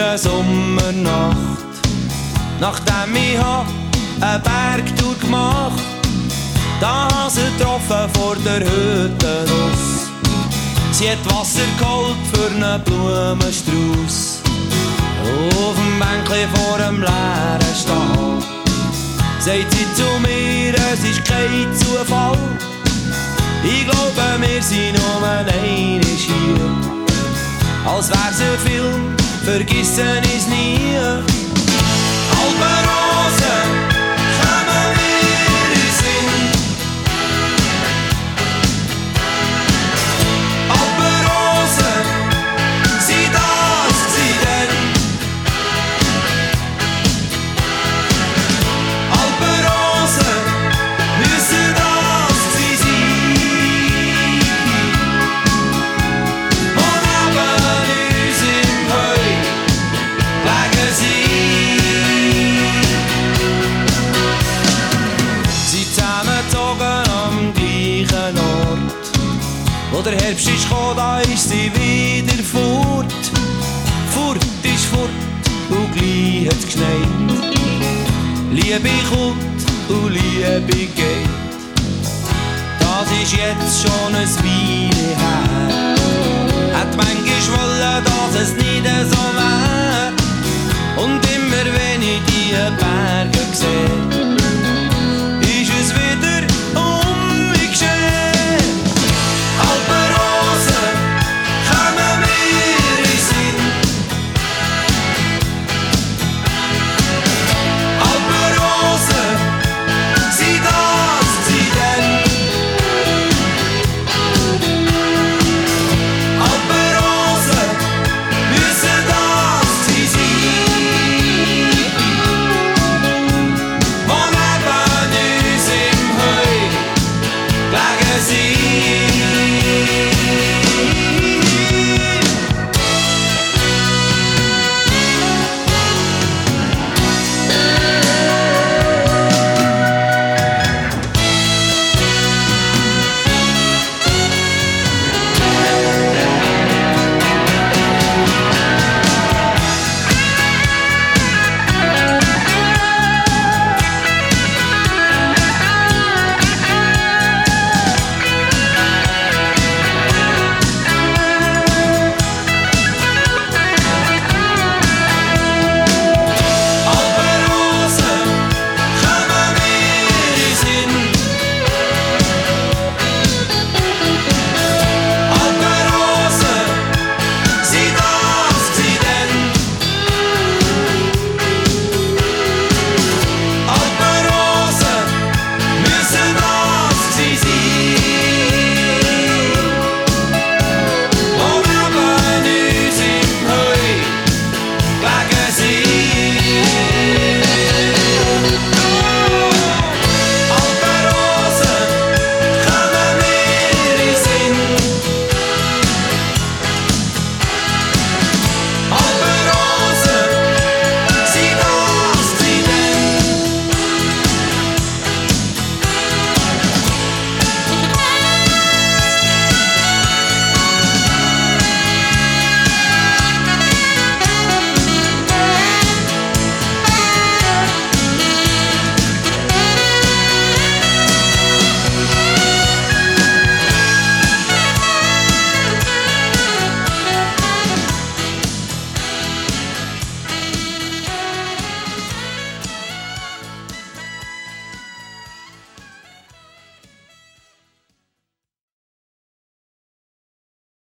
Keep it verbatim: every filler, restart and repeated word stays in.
einer Sommernacht, nachdem ich eine Bergtour gemacht, da hab sie getroffen vor der Hütte raus. Sie hat Wasser geholt für einen Blumenstrauß. Auf dem Bänkli vor dem leeren Stall sagt sie zu mir, es ist kein Zufall. Ich glaube, wir sind nur einmal hier. Als wär's ein Film, vergessen ich's nie. Alpenrosen kommen mir in Sinn. Alpenrosen, sie das, sie denn. Alpenrosen müssen das sie sein. Und neben uns im Heu legen sie. Sie zusammengezogen am gleichen Ort. Wo der Herbst ist gekommen, da ist sie wieder fort. Fort ist fort und gleich hat's geschneit. Liebe kommt und Liebe geht. Das ist jetzt schon ein Weile her. Hat manchmal wollen, dass es nicht so wär. Und immer wenn ich die